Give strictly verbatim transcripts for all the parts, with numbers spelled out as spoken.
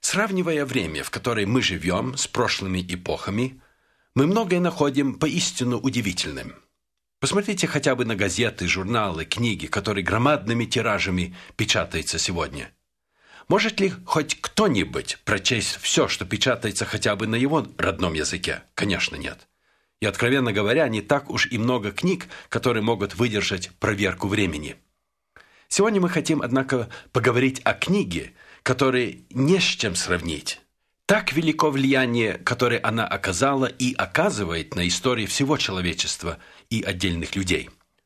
Сравнивая время, в которое мы живем, с прошлыми эпохами, мы многое находим поистину удивительным. Посмотрите хотя бы на газеты, журналы, книги, которые громадными тиражами печатаются сегодня. Может ли хоть кто-нибудь прочесть все, что печатается хотя бы на его родном языке? Конечно, нет. И, откровенно говоря, не так уж и много книг, которые могут выдержать проверку времени. Сегодня мы хотим, однако, поговорить о книге, которой не с чем сравнить. Так велико влияние, которое она оказала и оказывает на истории всего человечества и отдельных людей.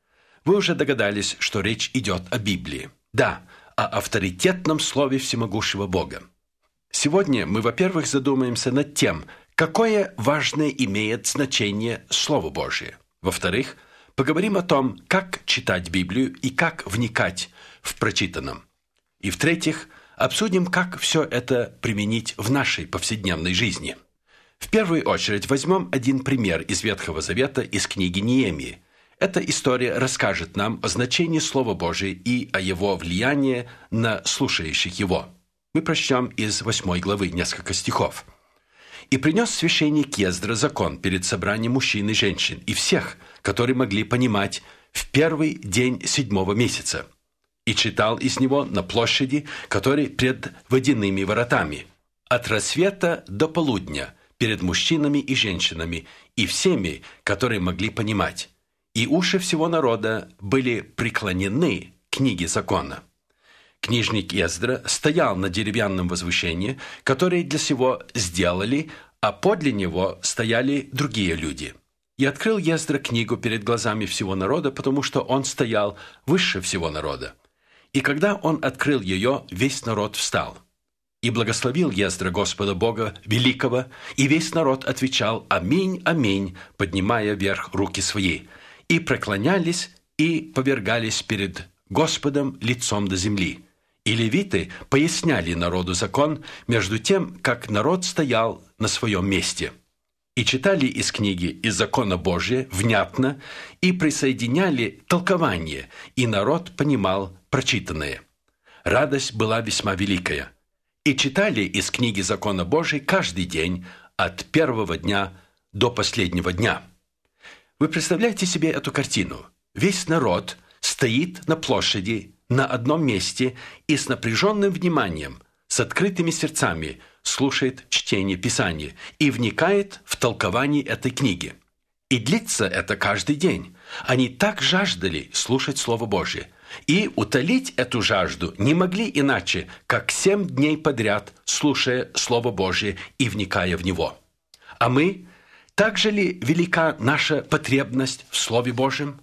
Вы уже догадались, что речь идет о Библии. Да, о авторитетном слове всемогущего Бога. Сегодня мы, во-первых, задумаемся над тем, какое важное имеет значение Слово Божие. Во-вторых, поговорим о том, как читать Библию и как вникать в прочитанном. И в-третьих, обсудим, как все это применить в нашей повседневной жизни. В первую очередь возьмем один пример из Ветхого Завета, из книги Неемии. Эта история расскажет нам о значении Слова Божия и о его влиянии на слушающих его. Мы прочтем из восьмой главы несколько стихов. «И принес священник Ездра закон перед собранием мужчин и женщин и всех, которые могли понимать, в первый день седьмого месяца, и читал из него на площади, которая пред водяными воротами, от рассвета до полудня, перед мужчинами и женщинами, и всеми, которые могли понимать. И уши всего народа были преклонены к книге закона. Книжник Ездра стоял на деревянном возвышении, которое для сего сделали, а подле него стояли другие люди. И открыл Ездра книгу перед глазами всего народа, потому что он стоял выше всего народа. И когда он открыл ее, весь народ встал. И благословил Ездра Господа Бога Великого, и весь народ отвечал «Аминь, аминь», поднимая вверх руки свои, и преклонялись, и повергались перед Господом лицом до земли. И левиты поясняли народу закон, между тем, как народ стоял на своем месте. И читали из книги из закона Божия внятно, и присоединяли толкование, и народ понимал прочитанное. Радость была весьма великая. И читали из книги закона Божия каждый день, от первого дня до последнего дня. Вы представляете себе эту картину? Весь народ стоит на площади, на одном месте и с напряженным вниманием, с открытыми сердцами слушает чтение Писания и вникает в толкование этой книги. И длится это каждый день. Они так жаждали слушать Слово Божие. И утолить эту жажду не могли иначе, как семь дней подряд, слушая Слово Божие и вникая в него. А мы, так же ли велика наша потребность в Слове Божьем?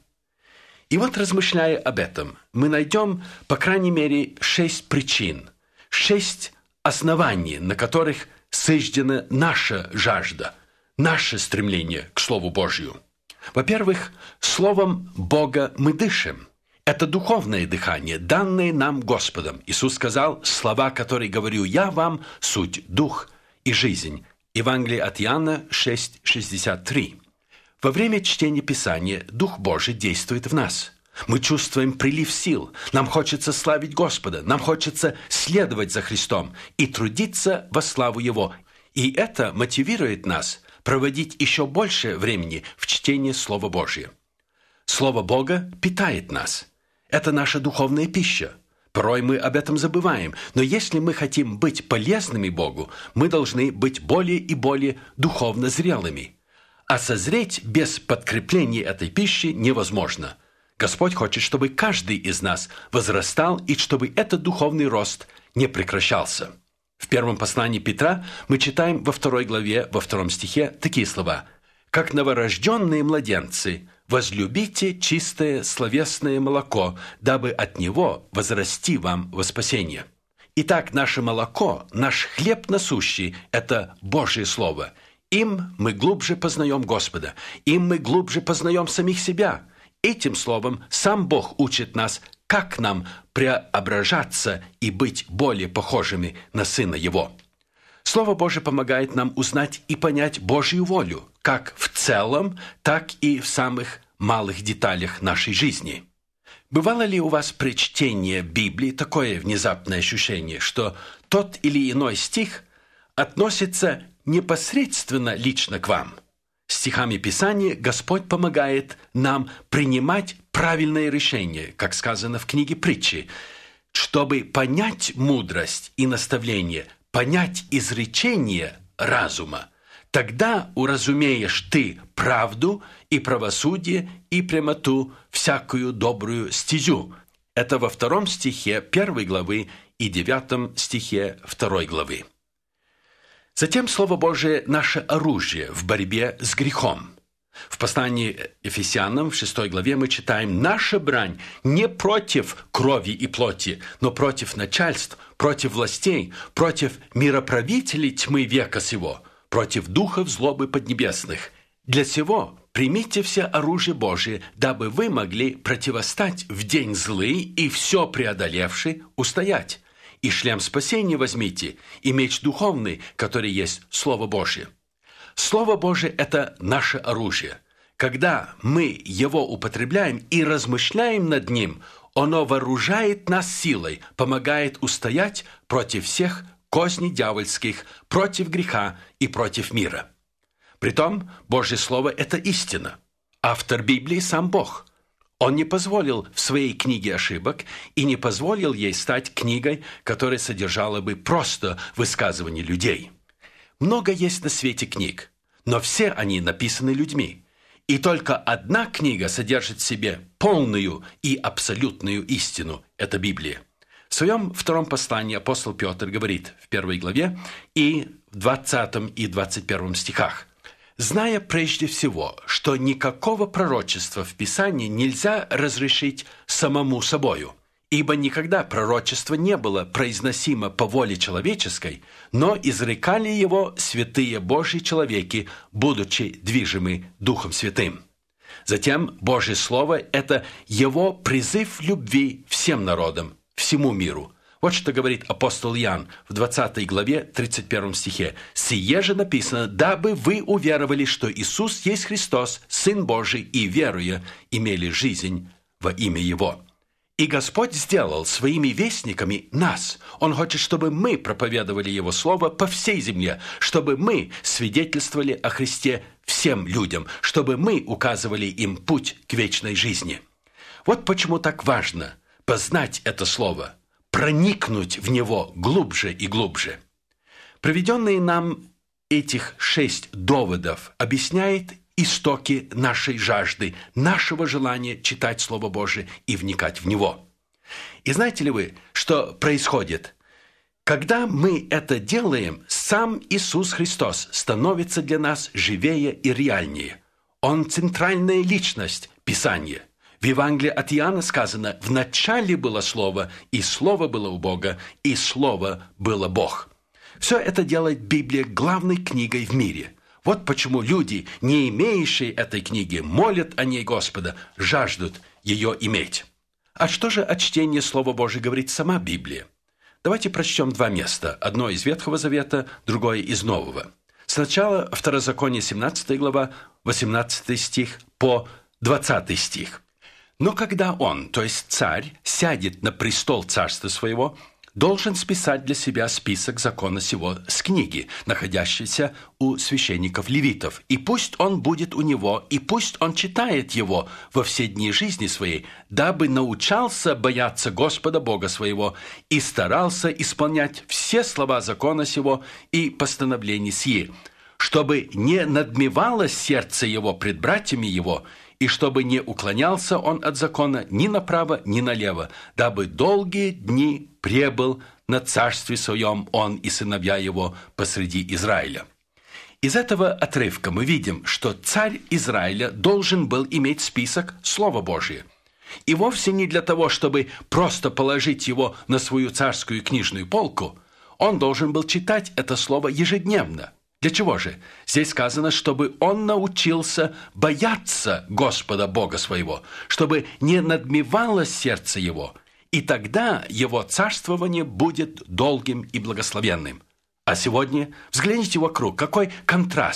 И вот, размышляя об этом, мы найдем, по крайней мере, шесть причин, шесть оснований, на которых сождена наша жажда, наше стремление к Слову Божию. Во-первых, Словом Бога мы дышим. Это духовное дыхание, данное нам Господом. Иисус сказал: «Слова, которые говорю я вам, суть дух и жизнь». Евангелие от Иоанна шесть шестьдесят три. Во время чтения Писания Дух Божий действует в нас. Мы чувствуем прилив сил. Нам хочется славить Господа. Нам хочется следовать за Христом и трудиться во славу Его. И это мотивирует нас проводить еще больше времени в чтении Слова Божия. Слово Бога питает нас. Это наша духовная пища. Порой мы об этом забываем, но если мы хотим быть полезными Богу, мы должны быть более и более духовно зрелыми. А созреть без подкрепления этой пищи невозможно. Господь хочет, чтобы каждый из нас возрастал и чтобы этот духовный рост не прекращался. В первом послании Петра мы читаем во второй главе, во втором стихе такие слова: «Как новорожденные младенцы, возлюбите чистое словесное молоко, дабы от него возрасти вам во спасение». Итак, наше молоко, наш хлеб насущий – это Божье Слово. Им мы глубже познаем Господа, им мы глубже познаем самих себя. Этим словом сам Бог учит нас, как нам преображаться и быть более похожими на Сына Его. Слово Божие помогает нам узнать и понять Божью волю, как в целом, так и в самых малых деталях нашей жизни. Бывало ли у вас при чтении Библии такое внезапное ощущение, что тот или иной стих относится непосредственно лично к вам? Стихами Писания Господь помогает нам принимать правильные решения, как сказано в книге Притчи, чтобы понять мудрость и наставление, понять изречение разума. Тогда уразумеешь ты правду и правосудие и прямоту, всякую добрую стезю. Это во втором стихе первой главы и девятом стихе второй главы. Затем Слово Божие – наше оружие в борьбе с грехом. В послании Ефесянам в шестой главе мы читаем: «Наша брань не против крови и плоти, но против начальств, против властей, против мироправителей тьмы века сего, против духов злобы поднебесных. Для сего примите все оружие Божие, дабы вы могли противостать в день злый и все преодолевши устоять. И шлем спасения возьмите, и меч духовный, который есть Слово Божие». Слово Божие – это наше оружие. Когда мы его употребляем и размышляем над ним, оно вооружает нас силой, помогает устоять против всех козней дьявольских, против греха и против мира. Притом, Божье Слово – это истина. Автор Библии – сам Бог. Он не позволил в своей книге ошибок и не позволил ей стать книгой, которая содержала бы просто высказывания людей. Много есть на свете книг, но все они написаны людьми. И только одна книга содержит в себе полную и абсолютную истину – это Библия. В своем втором послании апостол Петр говорит в первой главе и в двадцатом и двадцать первом стихах: «Зная прежде всего, что никакого пророчества в Писании нельзя разрешить самому собою, ибо никогда пророчество не было произносимо по воле человеческой, но изрекали его святые Божьи человеки, будучи движимы Духом Святым». Затем Божье Слово – это его призыв любви всем народам, всему миру. Вот что говорит апостол Иоанн в двадцатой главе, тридцать первом стихе. «Сие же написано, дабы вы уверовали, что Иисус есть Христос, Сын Божий, и, веруя, имели жизнь во имя Его». И Господь сделал своими вестниками нас. Он хочет, чтобы мы проповедовали Его Слово по всей земле, чтобы мы свидетельствовали о Христе всем людям, чтобы мы указывали им путь к вечной жизни. Вот почему так важно познать это Слово, проникнуть в него глубже и глубже. Приведенные нам этих шесть доводов объясняет истоки нашей жажды, нашего желания читать Слово Божие и вникать в него. И знаете ли вы, что происходит? Когда мы это делаем, сам Иисус Христос становится для нас живее и реальнее. Он центральная личность Писания. В Евангелии от Иоанна сказано: «В начале было Слово, и Слово было у Бога, и Слово было Бог». Все это делает Библия главной книгой в мире. Вот почему люди, не имеющие этой книги, молят о ней Господа, жаждут ее иметь. А что же о чтении Слова Божьего говорит сама Библия? Давайте прочтем два места. Одно из Ветхого Завета, другое из Нового. Сначала Второзаконие, семнадцатая глава, восемнадцатый стих по двадцатый стих. «Но когда он, то есть царь, сядет на престол царства своего, должен списать для себя список закона сего с книги, находящейся у священников-левитов, и пусть он будет у него, и пусть он читает его во все дни жизни своей, дабы научался бояться Господа Бога своего и старался исполнять все слова закона сего и постановлений сии, чтобы не надмевалось сердце его пред братьями его, и чтобы не уклонялся он от закона ни направо, ни налево, дабы долгие дни пребыл на царстве своем он и сыновья его посреди Израиля». Из этого отрывка мы видим, что царь Израиля должен был иметь список Слова Божия. И вовсе не для того, чтобы просто положить его на свою царскую книжную полку, он должен был читать это слово ежедневно. Для чего же? Здесь сказано, чтобы он научился бояться Господа Бога своего, чтобы не надмевалось сердце его, и тогда его царствование будет долгим и благословенным. А сегодня взгляните вокруг, какой контраст.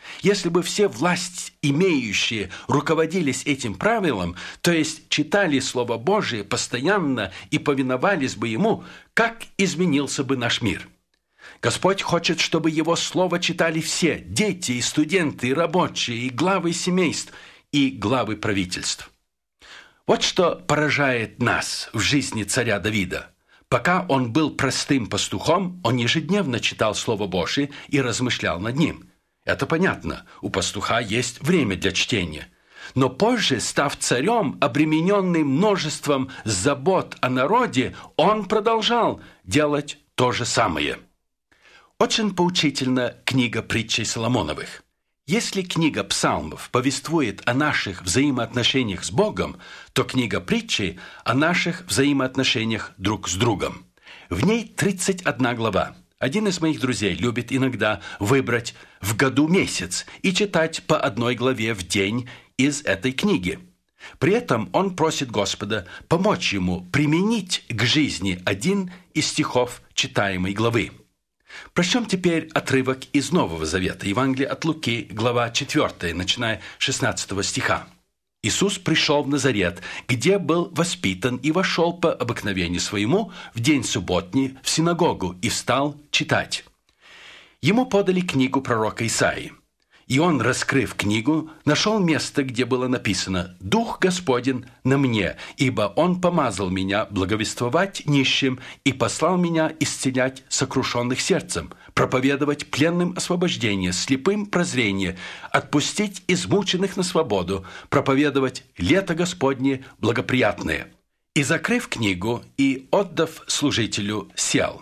Если бы все власть имеющие руководились этим правилом, то есть читали Слово Божие постоянно и повиновались бы Ему, как изменился бы наш мир? Господь хочет, чтобы Его Слово читали все – дети, и студенты, и рабочие, и главы семейств, и главы правительств. Вот что поражает нас в жизни царя Давида. Пока он был простым пастухом, он ежедневно читал Слово Божие и размышлял над ним. Это понятно, у пастуха есть время для чтения. Но позже, став царем, обремененный множеством забот о народе, он продолжал делать то же самое. Очень поучительна книга притчей Соломоновых. Если книга псалмов повествует о наших взаимоотношениях с Богом, то книга притчей о наших взаимоотношениях друг с другом. В ней тридцать одна глава. Один из моих друзей любит иногда выбрать в году месяц и читать по одной главе в день из этой книги. При этом он просит Господа помочь ему применить к жизни один из стихов читаемой главы. Прочтем теперь отрывок из Нового Завета, Евангелие от Луки, глава четвёртая, начиная с шестнадцатого стиха. Иисус пришел в Назарет, где был воспитан, и вошел по обыкновению своему в день субботний в синагогу и встал читать. Ему подали книгу пророка Исаии. И он, раскрыв книгу, нашел место, где было написано: «Дух Господень на мне, ибо Он помазал меня благовествовать нищим и послал меня исцелять сокрушенных сердцем, проповедовать пленным освобождение, слепым прозрение, отпустить измученных на свободу, проповедовать лето Господне благоприятное». И, закрыв книгу и отдав служителю, сел.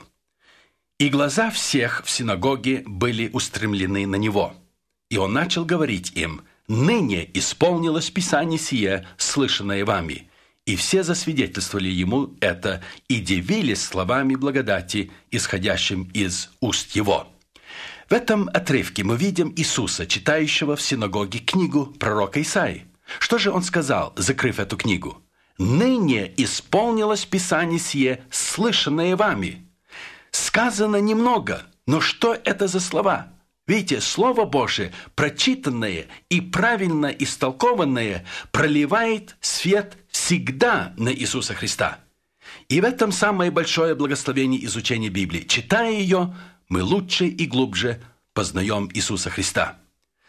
И глаза всех в синагоге были устремлены на него. И он начал говорить им: «Ныне исполнилось Писание сие, слышанное вами». И все засвидетельствовали ему это и дивились словами благодати, исходящим из уст его. В этом отрывке мы видим Иисуса, читающего в синагоге книгу пророка Исаии. Что же он сказал, закрыв эту книгу? «Ныне исполнилось Писание сие, слышанное вами». Сказано немного, но что это за слова? Видите, Слово Божие, прочитанное и правильно истолкованное, проливает свет всегда на Иисуса Христа. И в этом самое большое благословение изучения Библии. Читая ее, мы лучше и глубже познаем Иисуса Христа.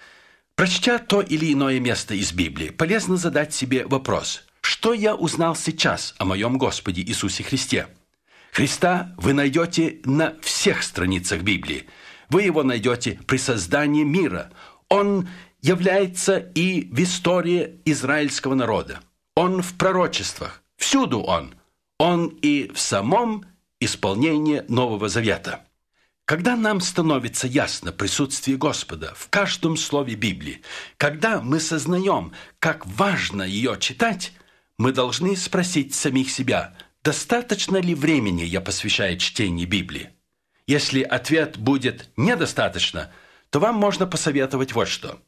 Прочтя то или иное место из Библии, полезно задать себе вопрос: что я узнал сейчас о моем Господе Иисусе Христе? Христа вы найдете на всех страницах Библии. Вы его найдете при создании мира. Он является и в истории израильского народа. Он в пророчествах. Всюду он. Он и в самом исполнении Нового Завета. Когда нам становится ясно присутствие Господа в каждом слове Библии, когда мы сознаем, как важно ее читать, мы должны спросить самих себя, достаточно ли времени я посвящаю чтению Библии. Если ответ будет недостаточно, то вам можно посоветовать вот что.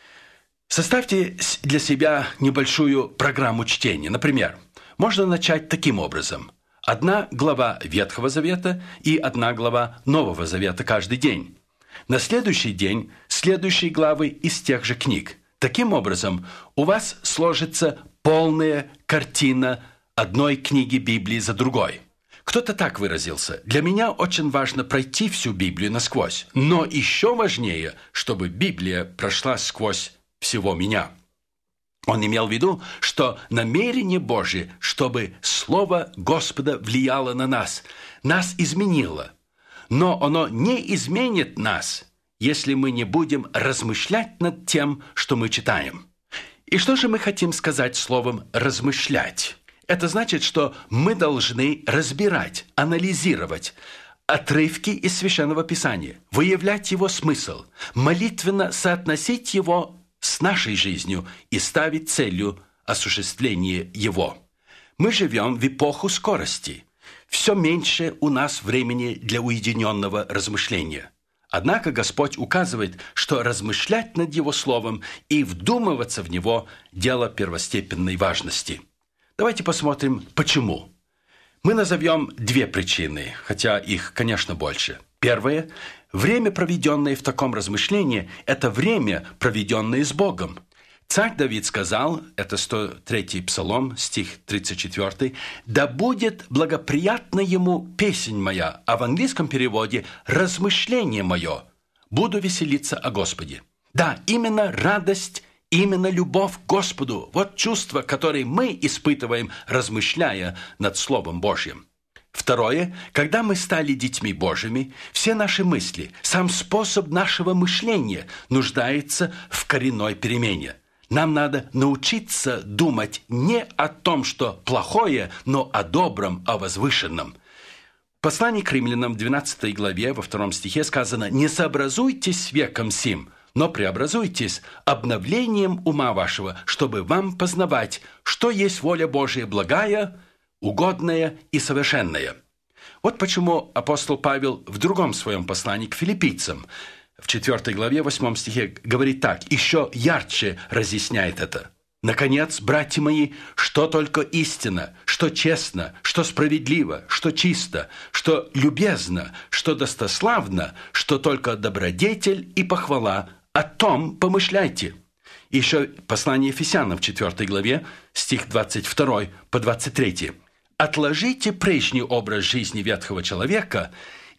Составьте для себя небольшую программу чтения. Например, можно начать таким образом. Одна глава Ветхого Завета и одна глава Нового Завета каждый день. На следующий день следующие главы из тех же книг. Таким образом, у вас сложится полная картина одной книги Библии за другой. Кто-то так выразился: «Для меня очень важно пройти всю Библию насквозь, но еще важнее, чтобы Библия прошла сквозь всего меня». Он имел в виду, что намерение Божие, чтобы Слово Господа влияло на нас, нас изменило. Но оно не изменит нас, если мы не будем размышлять над тем, что мы читаем. И что же мы хотим сказать словом «размышлять»? Это значит, что мы должны разбирать, анализировать отрывки из Священного Писания, выявлять его смысл, молитвенно соотносить его с нашей жизнью и ставить целью осуществление его. Мы живем в эпоху скорости. Все меньше у нас времени для уединенного размышления. Однако Господь указывает, что размышлять над Его Словом и вдумываться в него – дело первостепенной важности. Давайте посмотрим, почему. Мы назовем две причины, хотя их, конечно, больше. Первое. Время, проведенное в таком размышлении, это время, проведенное с Богом. Царь Давид сказал, это сто третий Псалом, стих тридцать четвёртый, «Да будет благоприятна ему песнь моя», а в английском переводе «размышление мое, буду веселиться о Господе». Да, именно радость, именно любовь к Господу, вот чувство, которое мы испытываем, размышляя над Словом Божьим. Второе, когда мы стали детьми Божьими, все наши мысли, сам способ нашего мышления нуждается в коренной перемене. Нам надо научиться думать не о том, что плохое, но о добром, о возвышенном. В послании к Римлянам, в двенадцатой главе, во втором стихе сказано: «Не сообразуйтесь с веком сим, но преобразуйтесь обновлением ума вашего, чтобы вам познавать, что есть воля Божия благая, угодная и совершенная». Вот почему апостол Павел в другом своем послании к филиппийцам, в четвёртой главе, восьмом стихе, говорит так, еще ярче разъясняет это. «Наконец, братья мои, что только истинно, что честно, что справедливо, что чисто, что любезно, что достославно, что только добродетель и похвала, о том помышляйте». Еще послание Ефесянам в четвёртой главе, стих двадцать второй по двадцать третий. «Отложите прежний образ жизни ветхого человека,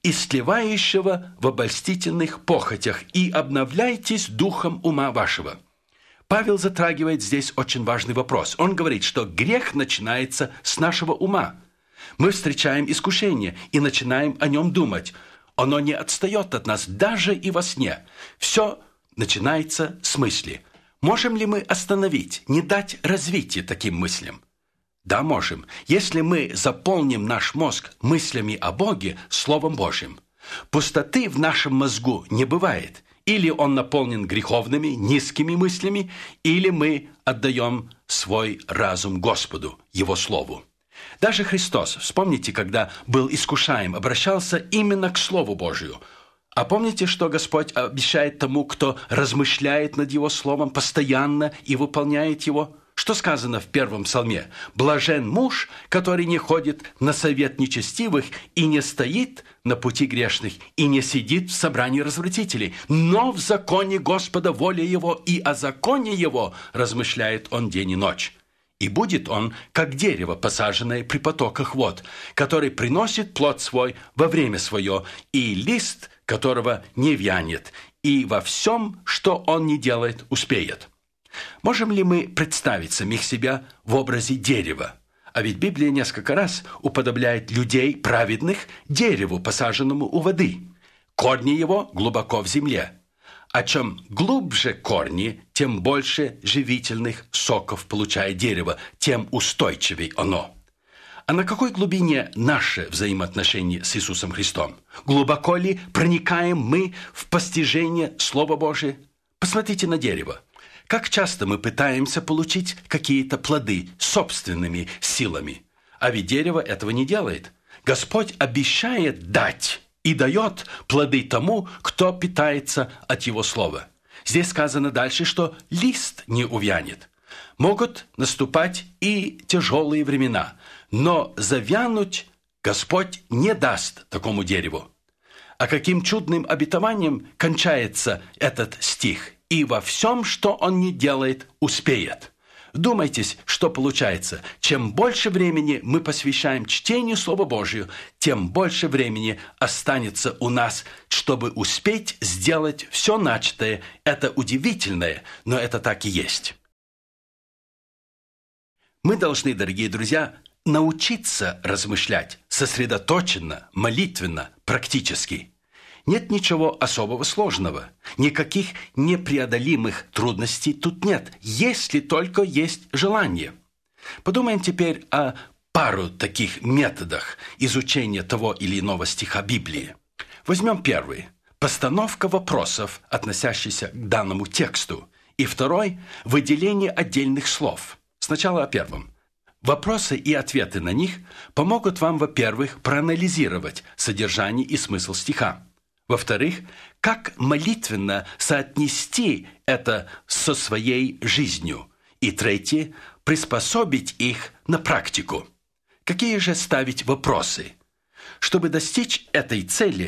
истлевающего в обольстительных похотях, и обновляйтесь духом ума вашего». Павел затрагивает здесь очень важный вопрос. Он говорит, что грех начинается с нашего ума. Мы встречаем искушение и начинаем о нем думать. Оно не отстает от нас даже и во сне. Все начинается с мысли. Можем ли мы остановить, не дать развития таким мыслям? Да, можем, если мы заполним наш мозг мыслями о Боге, Словом Божьим. Пустоты в нашем мозгу не бывает. Или он наполнен греховными, низкими мыслями, или мы отдаем свой разум Господу, Его Слову. Даже Христос, вспомните, когда был искушаем, обращался именно к Слову Божию. А помните, что Господь обещает тому, кто размышляет над Его Словом постоянно и выполняет его? Что сказано в первом псалме? «Блажен муж, который не ходит на совет нечестивых и не стоит на пути грешных, и не сидит в собрании развратителей, но в законе Господа воля его, и о законе его размышляет он день и ночь. И будет он, как дерево, посаженное при потоках вод, который приносит плод свой во время свое, и лист которого не вянет, и во всем, что он не делает, успеет». Можем ли мы представить самих себя в образе дерева? А ведь Библия несколько раз уподобляет людей праведных дереву, посаженному у воды. Корни его глубоко в земле. А чем глубже корни, тем больше живительных соков получает дерево, тем устойчивее оно. А на какой глубине наши взаимоотношения с Иисусом Христом? Глубоко ли проникаем мы в постижение Слова Божия? Посмотрите на дерево. Как часто мы пытаемся получить какие-то плоды собственными силами? А ведь дерево этого не делает. Господь обещает дать и дает плоды тому, кто питается от Его Слова. Здесь сказано дальше, что лист не увянет. Могут наступать и тяжелые времена, но завянуть Господь не даст такому дереву. А каким чудным обетованием кончается этот стих? «И во всем, что он не делает, успеет». Думайтесь, что получается. Чем больше времени мы посвящаем чтению Слова Божию, тем больше времени останется у нас, чтобы успеть сделать все начатое. Это удивительное, но это так и есть. Мы должны, дорогие друзья, научиться размышлять сосредоточенно, молитвенно, практически. Нет ничего особого сложного, никаких непреодолимых трудностей тут нет, если только есть желание. Подумаем теперь о пару таких методах изучения того или иного стиха Библии. Возьмем первый – постановка вопросов, относящихся к данному тексту, и второй – выделение отдельных слов. Сначала о первом. Вопросы и ответы на них помогут вам, во-первых, проанализировать содержание и смысл стиха. Во-вторых, как молитвенно соотнести это со своей жизнью. И третье, приспособить их на практику. Какие же ставить вопросы? Чтобы достичь этой цели,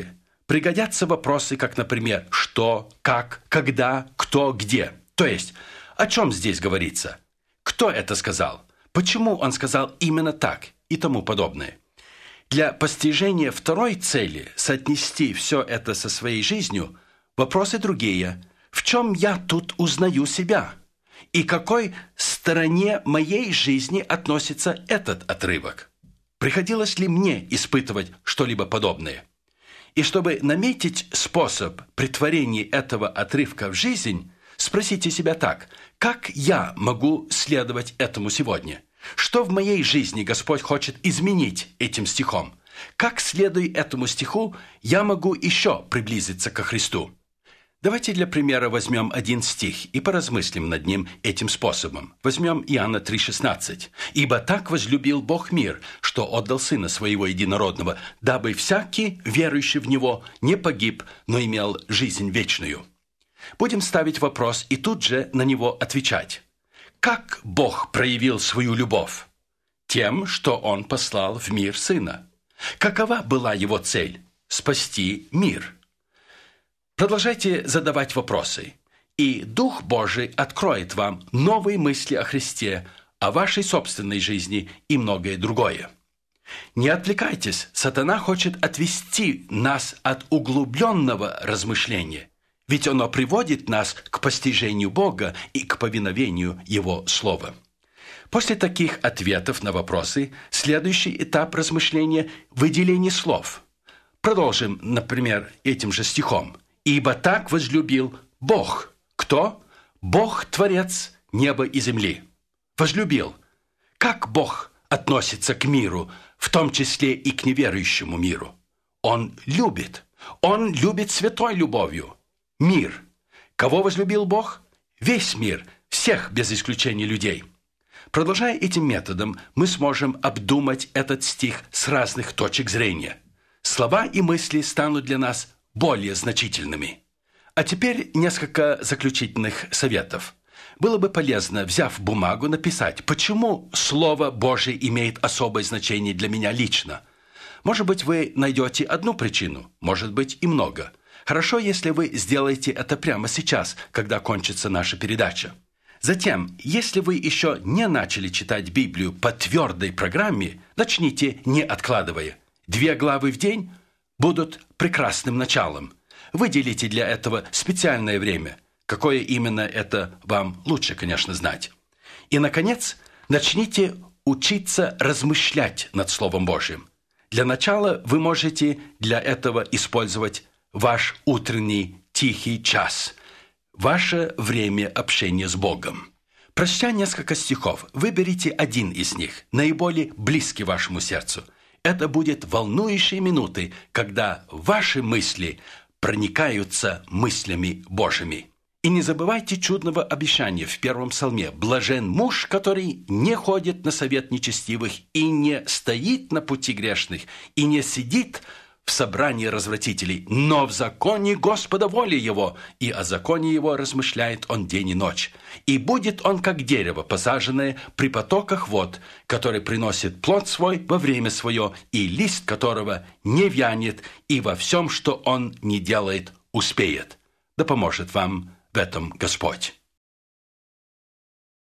пригодятся вопросы, как, например, что, как, когда, кто, где. То есть, о чем здесь говорится? Кто это сказал? Почему он сказал именно так? И тому подобное. Для постижения второй цели, соотнести все это со своей жизнью, вопросы другие. В чем я тут узнаю себя? И к какой стороне моей жизни относится этот отрывок? Приходилось ли мне испытывать что-либо подобное? И чтобы наметить способ претворения этого отрывка в жизнь, спросите себя так: как я могу следовать этому сегодня? Что в моей жизни Господь хочет изменить этим стихом? Как, следуя этому стиху, я могу еще приблизиться ко Христу? Давайте для примера возьмем один стих и поразмыслим над ним этим способом. Возьмем Иоанна три шестнадцать. «Ибо так возлюбил Бог мир, что отдал Сына Своего Единородного, дабы всякий, верующий в Него, не погиб, но имел жизнь вечную». Будем ставить вопрос и тут же на него отвечать. Как Бог проявил свою любовь? Тем, что Он послал в мир Сына. Какова была Его цель? Спасти мир. Продолжайте задавать вопросы, и Дух Божий откроет вам новые мысли о Христе, о вашей собственной жизни и многое другое. Не отвлекайтесь, сатана хочет отвести нас от углубленного размышления, ведь оно приводит нас к постижению Бога и к повиновению Его Слова. После таких ответов на вопросы, следующий этап размышления – выделение слов. Продолжим, например, этим же стихом. «Ибо так возлюбил Бог». Кто? Бог, Творец неба и земли. Возлюбил. Как Бог относится к миру, в том числе и к неверующему миру? Он любит. Он любит святой любовью. Мир. Кого возлюбил Бог? Весь мир, всех без исключения людей. Продолжая этим методом, мы сможем обдумать этот стих с разных точек зрения. Слова и мысли станут для нас более значительными. А теперь несколько заключительных советов. Было бы полезно, взяв бумагу, написать, почему Слово Божие имеет особое значение для меня лично. Может быть, вы найдете одну причину, может быть, и много. Хорошо, если вы сделаете это прямо сейчас, когда кончится наша передача. Затем, если вы еще не начали читать Библию по твердой программе, начните, не откладывая. Две главы в день будут прекрасным началом. Выделите для этого специальное время. Какое именно, это вам лучше, конечно, знать. И, наконец, начните учиться размышлять над Словом Божьим. Для начала вы можете для этого использовать ваш утренний тихий час, ваше время общения с Богом. Прочтя несколько стихов, выберите один из них, наиболее близкий вашему сердцу. Это будет волнующие минуты, когда ваши мысли проникаются мыслями Божьими. И не забывайте чудного обещания в первом псалме: «Блажен муж, который не ходит на совет нечестивых, и не стоит на пути грешных, и не сидит в собрании развратителей, но в законе Господа воля его, и о законе его размышляет он день и ночь. И будет он, как дерево, посаженное при потоках вод, который приносит плод свой во время свое, и лист которого не вянет, и во всем, что он не делает, успеет». Да поможет вам в этом Господь.